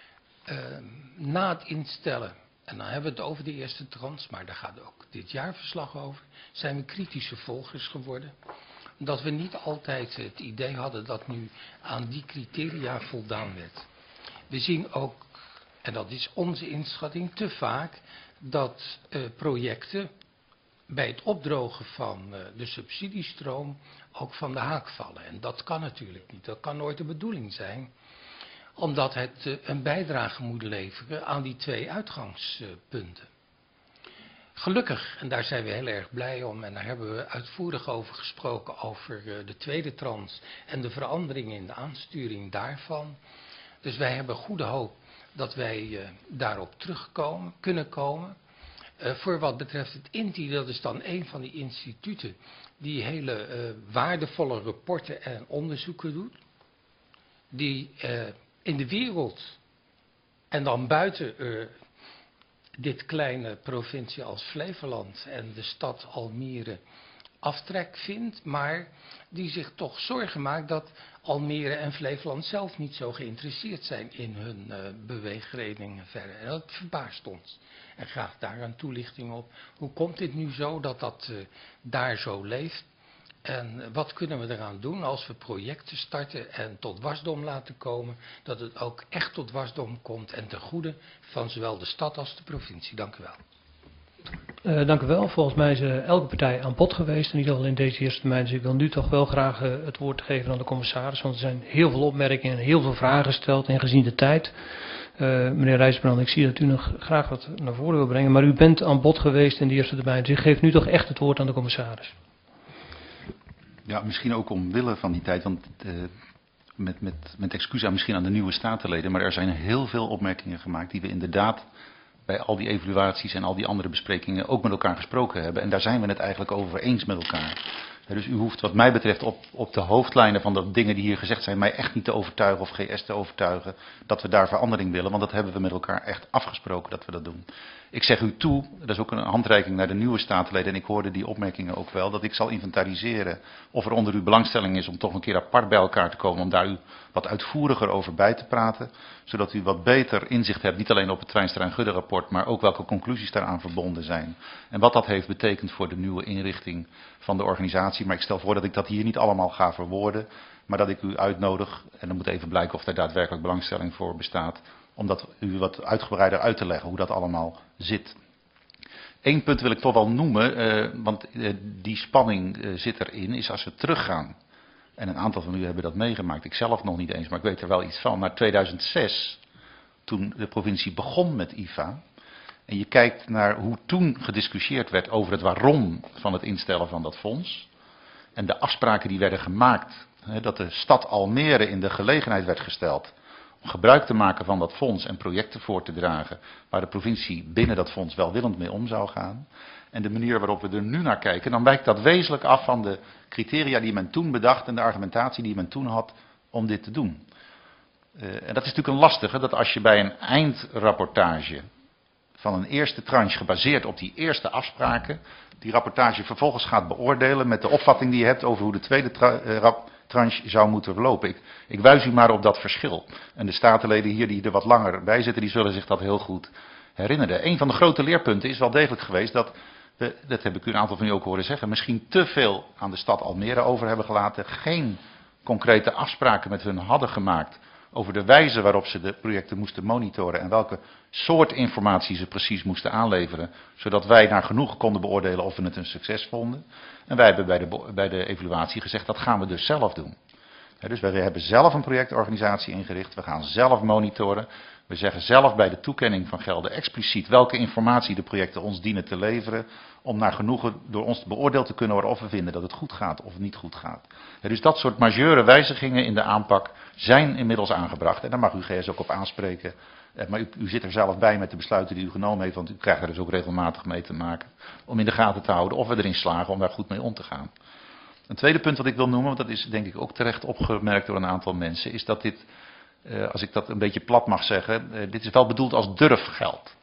na het instellen, en dan hebben we het over de eerste trans, maar daar gaat ook dit jaarverslag over, zijn we kritische volgers geworden. Dat we niet altijd het idee hadden dat nu aan die criteria voldaan werd. We zien ook, en dat is onze inschatting, te vaak dat projecten bij het opdrogen van de subsidiestroom ook van de haak vallen. En dat kan natuurlijk niet, dat kan nooit de bedoeling zijn, omdat het een bijdrage moet leveren aan die 2 uitgangspunten. Gelukkig, en daar zijn we heel erg blij om, en daar hebben we uitvoerig over gesproken, over de tweede trans en de veranderingen in de aansturing daarvan. Dus wij hebben goede hoop dat wij daarop kunnen komen. Voor wat betreft het INTI, dat is dan een van die instituten die hele waardevolle rapporten en onderzoeken doet. Die in de wereld en dan buiten dit kleine provincie als Flevoland en de stad Almere aftrek vindt, maar die zich toch zorgen maakt dat Almere en Flevoland zelf niet zo geïnteresseerd zijn in hun beweegredingen verder. En dat verbaast ons. En graag daar een toelichting op. Hoe komt dit nu zo dat dat daar zo leeft? En wat kunnen we eraan doen als we projecten starten en tot wasdom laten komen, dat het ook echt tot wasdom komt en ten goede van zowel de stad als de provincie. Dank u wel. Dank u wel. Volgens mij is elke partij aan bod geweest, in ieder geval in deze eerste termijn. Dus ik wil nu toch wel graag het woord geven aan de commissaris, want er zijn heel veel opmerkingen en heel veel vragen gesteld en gezien de tijd. Meneer Rijsbrand, ik zie dat u nog graag wat naar voren wil brengen, maar u bent aan bod geweest in de eerste termijn. Dus ik geef nu toch echt het woord aan de commissaris. Ja, misschien ook omwille van die tijd, want met excuus aan misschien aan de nieuwe statenleden, maar er zijn heel veel opmerkingen gemaakt die we inderdaad bij al die evaluaties en al die andere besprekingen ook met elkaar gesproken hebben. En daar zijn we het eigenlijk over eens met elkaar. Dus u hoeft wat mij betreft op de hoofdlijnen van de dingen die hier gezegd zijn, mij echt niet te overtuigen of GS te overtuigen dat we daar verandering willen. Want dat hebben we met elkaar echt afgesproken dat we dat doen. Ik zeg u toe, dat is ook een handreiking naar de nieuwe statenleden, en ik hoorde die opmerkingen ook wel, dat ik zal inventariseren of er onder uw belangstelling is om toch een keer apart bij elkaar te komen, om daar u wat uitvoeriger over bij te praten, zodat u wat beter inzicht hebt, niet alleen op het Twijnstra en Gudde rapport, maar ook welke conclusies daaraan verbonden zijn. En wat dat heeft betekend voor de nieuwe inrichting van de organisatie. Maar ik stel voor dat ik dat hier niet allemaal ga verwoorden, maar dat ik u uitnodig, en dan moet even blijken of er daadwerkelijk belangstelling voor bestaat, om dat u wat uitgebreider uit te leggen hoe dat allemaal zit. Eén punt wil ik toch wel noemen, want die spanning zit erin, is als we teruggaan. En een aantal van u hebben dat meegemaakt, ik zelf nog niet eens, maar ik weet er wel iets van. Naar 2006, toen de provincie begon met IFA, en je kijkt naar hoe toen gediscussieerd werd over het waarom van het instellen van dat fonds, en de afspraken die werden gemaakt, dat de stad Almere in de gelegenheid werd gesteld om gebruik te maken van dat fonds en projecten voor te dragen waar de provincie binnen dat fonds welwillend mee om zou gaan. En de manier waarop we er nu naar kijken, dan wijkt dat wezenlijk af van de criteria die men toen bedacht en de argumentatie die men toen had om dit te doen. En dat is natuurlijk een lastige, dat als je bij een eindrapportage van een eerste tranche gebaseerd op die eerste afspraken, die rapportage vervolgens gaat beoordelen met de opvatting die je hebt over hoe de tweede tranche zou moeten verlopen. Ik wijs u maar op dat verschil. En de statenleden hier die er wat langer bij zitten, die zullen zich dat heel goed herinneren. Een van de grote leerpunten is wel degelijk geweest dat we, dat heb ik u een aantal van u ook horen zeggen, misschien te veel aan de stad Almere over hebben gelaten, geen concrete afspraken met hun hadden gemaakt over de wijze waarop ze de projecten moesten monitoren en welke soort informatie ze precies moesten aanleveren, zodat wij naar genoeg konden beoordelen of we het een succes vonden. En wij hebben bij de evaluatie gezegd, dat gaan we dus zelf doen. Dus wij hebben zelf een projectorganisatie ingericht, we gaan zelf monitoren. We zeggen zelf bij de toekenning van gelden expliciet welke informatie de projecten ons dienen te leveren, om naar genoegen door ons beoordeeld te kunnen worden of we vinden dat het goed gaat of het niet goed gaat. Dus dat soort majeure wijzigingen in de aanpak zijn inmiddels aangebracht. En daar mag u GS ook op aanspreken. Maar u zit er zelf bij met de besluiten die u genomen heeft, want u krijgt er dus ook regelmatig mee te maken. Om in de gaten te houden of we erin slagen om daar goed mee om te gaan. Een tweede punt wat ik wil noemen, want dat is denk ik ook terecht opgemerkt door een aantal mensen, is dat dit, als ik dat een beetje plat mag zeggen, dit is wel bedoeld als durfgeld.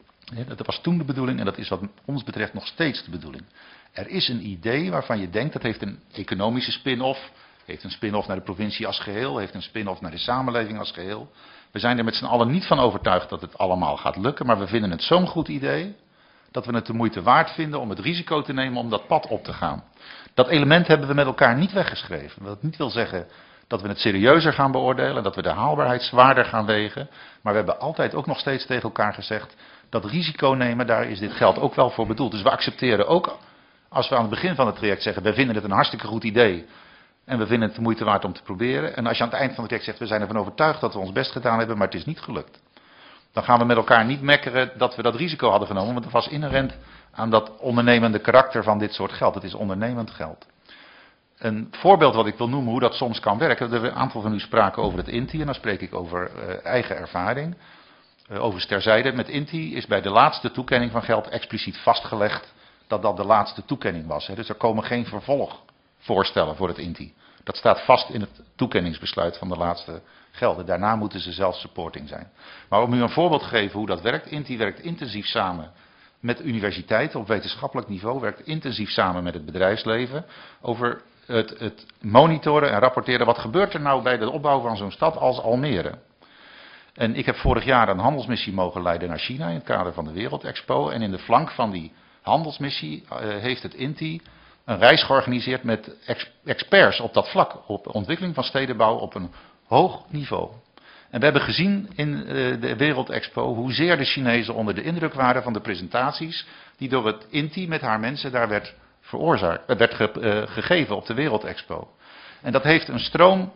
Dat was toen de bedoeling en dat is wat ons betreft nog steeds de bedoeling. Er is een idee waarvan je denkt, dat heeft een economische spin-off, Heeft een spin-off naar de provincie als geheel, heeft een spin-off naar de samenleving als geheel. We zijn er met z'n allen niet van overtuigd dat het allemaal gaat lukken, maar we vinden het zo'n goed idee dat we het de moeite waard vinden om het risico te nemen om dat pad op te gaan. Dat element hebben we met elkaar niet weggeschreven. Wat niet wil zeggen dat we het serieuzer gaan beoordelen, dat we de haalbaarheid zwaarder gaan wegen. Maar we hebben altijd ook nog steeds tegen elkaar gezegd, dat risico nemen, daar is dit geld ook wel voor bedoeld. Dus we accepteren ook, als we aan het begin van het traject zeggen, we vinden het een hartstikke goed idee. En we vinden het de moeite waard om te proberen. En als je aan het eind van het traject zegt, we zijn ervan overtuigd dat we ons best gedaan hebben, maar het is niet gelukt. Dan gaan we met elkaar niet mekkeren dat we dat risico hadden genomen, want dat was inherent aan dat ondernemende karakter van dit soort geld. Het is ondernemend geld. Een voorbeeld wat ik wil noemen hoe dat soms kan werken. Er een aantal van u spraken over het INTI en dan spreek ik over eigen ervaring. Overigens terzijde, met INTI is bij de laatste toekenning van geld expliciet vastgelegd dat dat de laatste toekenning was. Dus er komen geen vervolgvoorstellen voor het INTI. Dat staat vast in het toekenningsbesluit van de laatste gelden. Daarna moeten ze zelf supporting zijn. Maar om u een voorbeeld te geven hoe dat werkt. INTI werkt intensief samen met universiteiten op wetenschappelijk niveau. Werkt intensief samen met het bedrijfsleven over het monitoren en rapporteren. Wat gebeurt er nou bij de opbouw van zo'n stad als Almere? En ik heb vorig jaar een handelsmissie mogen leiden naar China in het kader van de Wereldexpo. En in de flank van die handelsmissie heeft het INTI een reis georganiseerd met experts op dat vlak. Op ontwikkeling van stedenbouw op een hoog niveau. En we hebben gezien in de Wereldexpo hoezeer de Chinezen onder de indruk waren van de presentaties die door het INTI met haar mensen daar werd gegeven op de Wereldexpo. En dat heeft een stroom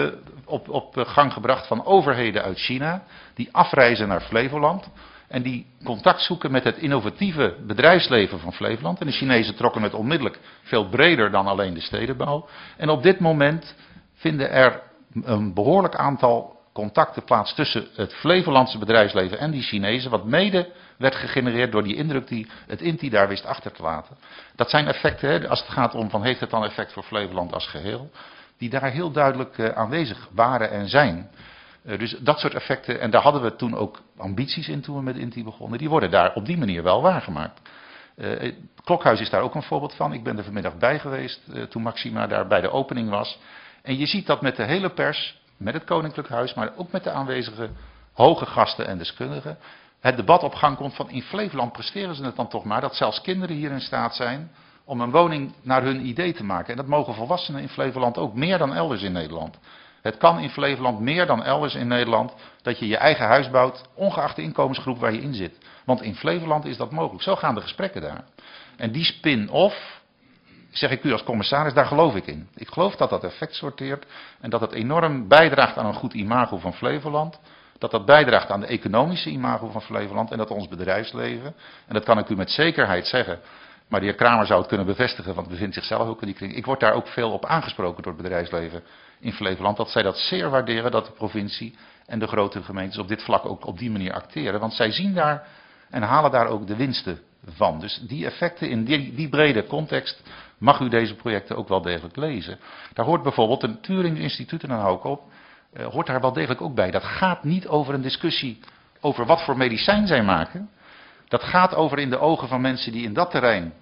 op gang gebracht van overheden uit China die afreizen naar Flevoland en die contact zoeken met het innovatieve bedrijfsleven van Flevoland. En de Chinezen trokken het onmiddellijk veel breder dan alleen de stedenbouw. En op dit moment vinden er een behoorlijk aantal contacten plaats tussen het Flevolandse bedrijfsleven en die Chinezen, wat mede werd gegenereerd door die indruk die het INTI daar wist achter te laten. Dat zijn effecten, als het gaat om van heeft het dan effect voor Flevoland als geheel, die daar heel duidelijk aanwezig waren en zijn. Dus dat soort effecten, en daar hadden we toen ook ambities in toen we met INTI begonnen, die worden daar op die manier wel waargemaakt. Het Klokhuis is daar ook een voorbeeld van. Ik ben er vanmiddag bij geweest toen Maxima daar bij de opening was. En je ziet dat met de hele pers, met het Koninklijk Huis, maar ook met de aanwezige hoge gasten en deskundigen, het debat op gang komt van in Flevoland presteren ze het dan toch maar, dat zelfs kinderen hier in staat zijn om een woning naar hun idee te maken. En dat mogen volwassenen in Flevoland ook, meer dan elders in Nederland. Het kan in Flevoland meer dan elders in Nederland dat je je eigen huis bouwt, ongeacht de inkomensgroep waar je in zit. Want in Flevoland is dat mogelijk. Zo gaan de gesprekken daar. En die spin-off, zeg ik u als commissaris, daar geloof ik in. Ik geloof dat dat effect sorteert en dat het enorm bijdraagt aan een goed imago van Flevoland. Dat dat bijdraagt aan de economische imago van Flevoland en dat ons bedrijfsleven, en dat kan ik u met zekerheid zeggen, maar de heer Kramer zou het kunnen bevestigen, want bevindt zichzelf ook in die kring. Ik word daar ook veel op aangesproken door het bedrijfsleven in Flevoland, dat zij dat zeer waarderen, dat de provincie en de grote gemeentes op dit vlak ook op die manier acteren. Want zij zien daar en halen daar ook de winsten van. Dus die effecten in die brede context mag u deze projecten ook wel degelijk lezen. Daar hoort bijvoorbeeld een Turing Instituut, en dan hou ik op, hoort daar wel degelijk ook bij. Dat gaat niet over een discussie over wat voor medicijn zij maken. Dat gaat over in de ogen van mensen die in dat terrein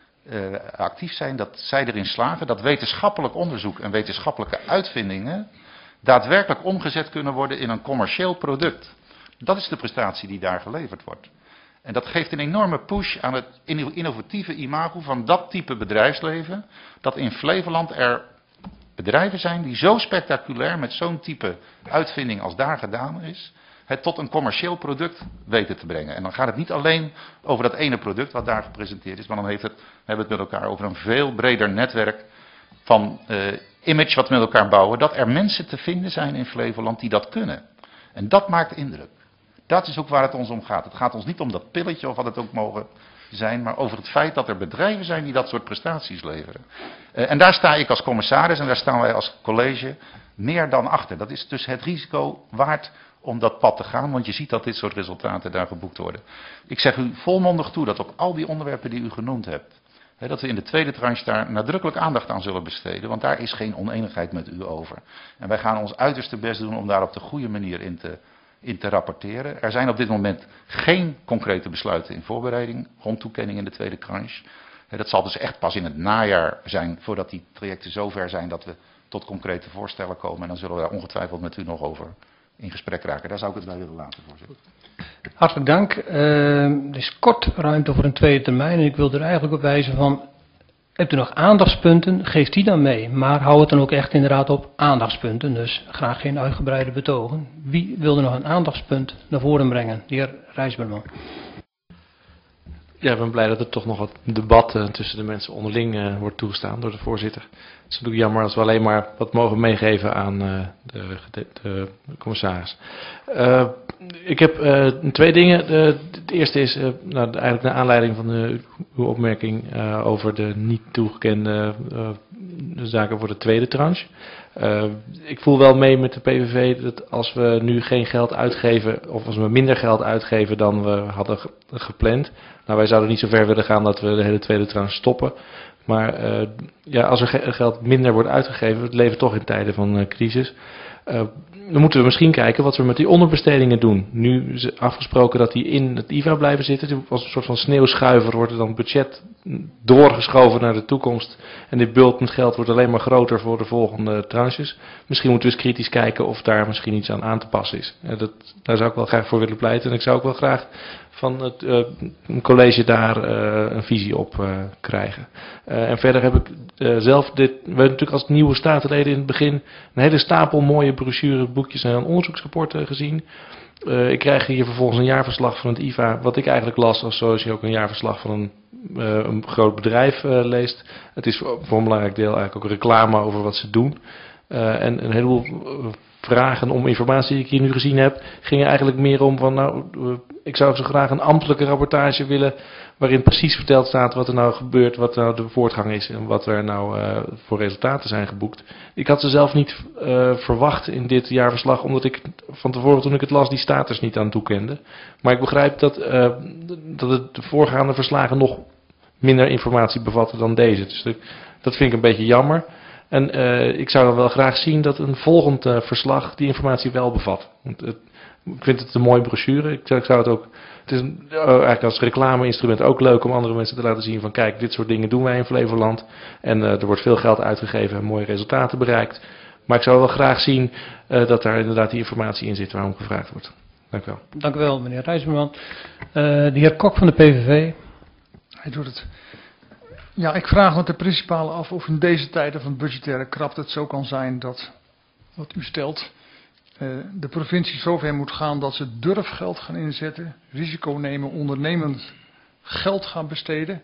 actief zijn, dat zij erin slagen dat wetenschappelijk onderzoek en wetenschappelijke uitvindingen daadwerkelijk omgezet kunnen worden in een commercieel product. Dat is de prestatie die daar geleverd wordt. En dat geeft een enorme push aan het innovatieve imago van dat type bedrijfsleven, dat in Flevoland er bedrijven zijn die zo spectaculair met zo'n type uitvinding als daar gedaan is, het tot een commercieel product weten te brengen. En dan gaat het niet alleen over dat ene product wat daar gepresenteerd is, maar dan hebben we het met elkaar over een veel breder netwerk van image wat we met elkaar bouwen, dat er mensen te vinden zijn in Flevoland die dat kunnen. En dat maakt indruk. Dat is ook waar het ons om gaat. Het gaat ons niet om dat pilletje of wat het ook mogen zijn, maar over het feit dat er bedrijven zijn die dat soort prestaties leveren. En daar sta ik als commissaris en daar staan wij als college meer dan achter. Dat is dus het risico waard om dat pad te gaan, want je ziet dat dit soort resultaten daar geboekt worden. Ik zeg u volmondig toe dat op al die onderwerpen die u genoemd hebt, dat we in de tweede tranche daar nadrukkelijk aandacht aan zullen besteden, want daar is geen oneenigheid met u over. En wij gaan ons uiterste best doen om daar op de goede manier in te rapporteren. Er zijn op dit moment geen concrete besluiten in voorbereiding rond toekenning in de tweede tranche. Dat zal dus echt pas in het najaar zijn voordat die trajecten zover zijn dat we tot concrete voorstellen komen. En dan zullen we daar ongetwijfeld met u nog over in gesprek raken. Daar zou ik het bij willen laten, voorzitter. Hartelijk dank. Er is kort ruimte voor een tweede termijn. En ik wil er eigenlijk op wijzen van, hebt u nog aandachtspunten, geef die dan mee. Maar hou het dan ook echt inderdaad op aandachtspunten. Dus graag geen uitgebreide betogen. Wie wil er nog een aandachtspunt naar voren brengen? De heer Rijsberman. Ja, ik ben blij dat er toch nog wat debat tussen de mensen onderling wordt toegestaan door de voorzitter. Het is natuurlijk jammer als we alleen maar wat mogen meegeven aan de commissaris. Ik heb twee dingen. Het eerste is eigenlijk naar aanleiding van uw opmerking over de niet toegekende zaken voor de tweede tranche. Ik voel wel mee met de PVV dat als we nu geen geld uitgeven, of als we minder geld uitgeven dan we hadden gepland. Nou, wij zouden niet zo ver willen gaan dat we de hele tweede tranche stoppen. Maar als er geld minder wordt uitgegeven, we leven toch in tijden van crisis. Dan moeten we misschien kijken wat we met die onderbestedingen doen. Nu is afgesproken dat die in het IVA blijven zitten. Als een soort van sneeuwschuiver wordt er dan budget doorgeschoven naar de toekomst. En dit bult met geld wordt alleen maar groter voor de volgende tranches. Misschien moeten we eens kritisch kijken of daar misschien iets aan te passen is. Daar zou ik wel graag voor willen pleiten. En ik zou ook wel graag van het college daar een visie op krijgen. En verder heb ik zelf we hebben natuurlijk als nieuwe statenleden in het begin een hele stapel mooie brochures, boekjes en onderzoeksrapporten gezien. Ik krijg hier vervolgens een jaarverslag van het IVA, wat ik eigenlijk las zoals je ook een jaarverslag van een groot bedrijf leest. Het is voor een belangrijk deel eigenlijk ook reclame over wat ze doen. En een heleboel vragen om informatie die ik hier nu gezien heb, gingen eigenlijk meer om van ik zou zo graag een ambtelijke rapportage willen waarin precies verteld staat wat er nou gebeurt, wat nou de voortgang is en wat er nou voor resultaten zijn geboekt. Ik had ze zelf niet verwacht in dit jaarverslag, omdat ik van tevoren toen ik het las die status niet aan toekende. Maar ik begrijp dat de voorgaande verslagen nog minder informatie bevatten dan deze. Dus dat vind ik een beetje jammer. En ik zou dan wel graag zien dat een volgend verslag die informatie wel bevat. Want ik vind het een mooie brochure. Ik zou het ook. Het is eigenlijk als reclame-instrument ook leuk om andere mensen te laten zien van kijk, dit soort dingen doen wij in Flevoland. En er wordt veel geld uitgegeven en mooie resultaten bereikt. Maar ik zou wel graag zien dat daar inderdaad die informatie in zit waarom gevraagd wordt. Dank u wel. Dank u wel, meneer Rijsberman. De heer Kok van de PVV. Hij doet het. Ja, ik vraag met de principale af of in deze tijden van budgettaire krapte het zo kan zijn dat wat u stelt, de provincie zover moet gaan dat ze durfgeld gaan inzetten, risico nemen, ondernemend geld gaan besteden.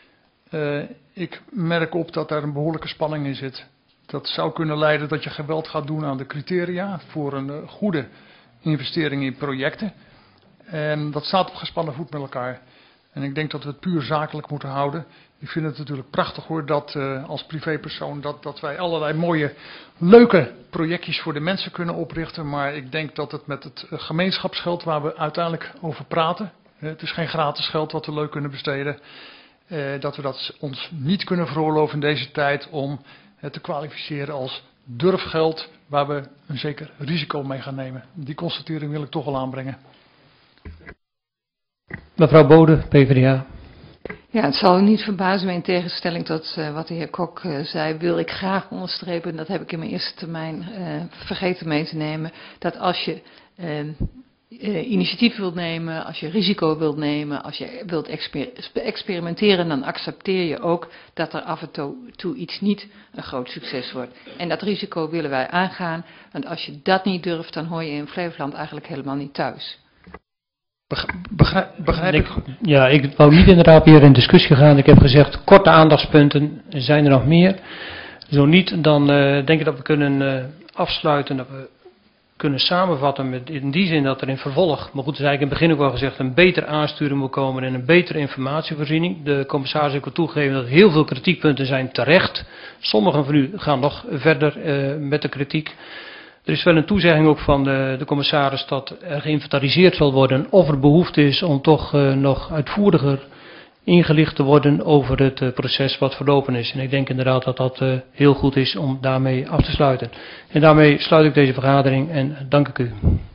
Ik merk op dat daar een behoorlijke spanning in zit. Dat zou kunnen leiden dat je geweld gaat doen aan de criteria voor een goede investering in projecten. En dat staat op gespannen voet met elkaar. En ik denk dat we het puur zakelijk moeten houden. Ik vind het natuurlijk prachtig hoor dat als privépersoon dat wij allerlei mooie, leuke projectjes voor de mensen kunnen oprichten. Maar ik denk dat het met het gemeenschapsgeld waar we uiteindelijk over praten. Het is geen gratis geld wat we leuk kunnen besteden. Dat we dat ons niet kunnen veroorloven in deze tijd om het te kwalificeren als durfgeld waar we een zeker risico mee gaan nemen. Die constatering wil ik toch wel aanbrengen. Mevrouw Bode, PvdA. Ja, het zal u niet verbazen, maar in tegenstelling tot wat de heer Kok zei, wil ik graag onderstrepen, en dat heb ik in mijn eerste termijn vergeten mee te nemen, dat als je initiatief wilt nemen, als je risico wilt nemen, als je wilt experimenteren, dan accepteer je ook dat er af en toe iets niet een groot succes wordt. En dat risico willen wij aangaan, want als je dat niet durft, dan hoor je in Flevoland eigenlijk helemaal niet thuis. Begrijp ik? Ja, ik wou niet inderdaad weer in discussie gaan. Ik heb gezegd, korte aandachtspunten. Zijn er nog meer? Zo niet, dan denk ik dat we kunnen afsluiten. Dat we kunnen samenvatten met, in die zin dat er in vervolg, maar goed, dat is eigenlijk in het begin ook al gezegd, een betere aansturing moet komen en een betere informatievoorziening. De commissaris heeft toegegeven dat heel veel kritiekpunten zijn terecht. Sommigen van u gaan nog verder met de kritiek. Er is wel een toezegging ook van de commissaris dat er geïnventariseerd zal worden of er behoefte is om toch nog uitvoeriger ingelicht te worden over het proces wat verlopen is. En ik denk inderdaad dat dat heel goed is om daarmee af te sluiten. En daarmee sluit ik deze vergadering en dank ik u.